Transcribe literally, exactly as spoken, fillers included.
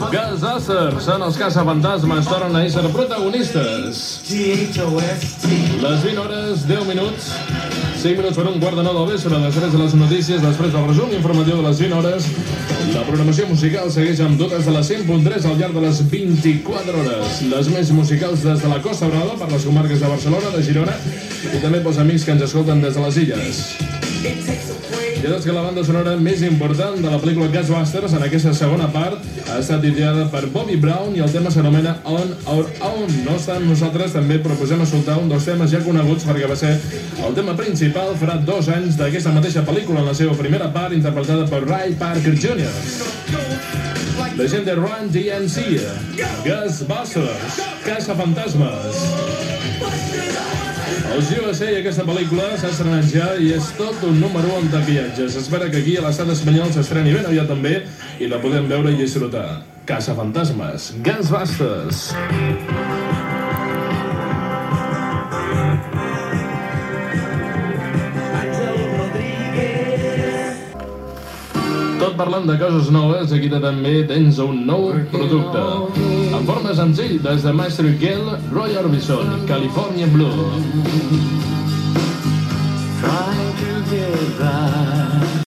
Ghostbusters són els caçafantasmes, tornen a ésser protagonistes. Les vint hores, deu minuts, cinc minuts per un quart de nou del vespre, després de les notícies, després del resum informatiu de les vint hores. La programació musical segueix amb totes de la cent punt tres al llarg de les vint-i-quatre hores. Les més musicals des de la Costa Brava, per les comarques de Barcelona, de Girona, i també pels amics que ens escolten des de les Illes. Ja saps que la banda sonora més important de la pel·lícula Ghostbusters en aquesta segona part ha estat ideada per Bobby Brown i el tema s'anomena On Our Own. No obstant, nosaltres també proposem escoltar un dels temes ja coneguts perquè va ser el tema principal farà dos anys d'aquesta mateixa pel·lícula en la seva primera part interpretada per Ray Parker júnior La gent de Run D M C, Ghostbusters, Caçafantasmes. Els U S A i aquesta pel·lícula s'ha estrenat ja i és tot un número un taquillatge. S'espera que aquí a l'estat espanyol s'estreni ben aviat també i la podem veure i disfrutar. Caçafantasmes, Ghostbusters. Tot parlant de coses noves, aquí també tens un nou producte. En forma senzill, des de Maestro Gel, Roy Orbison, California Blue. Trying to get by.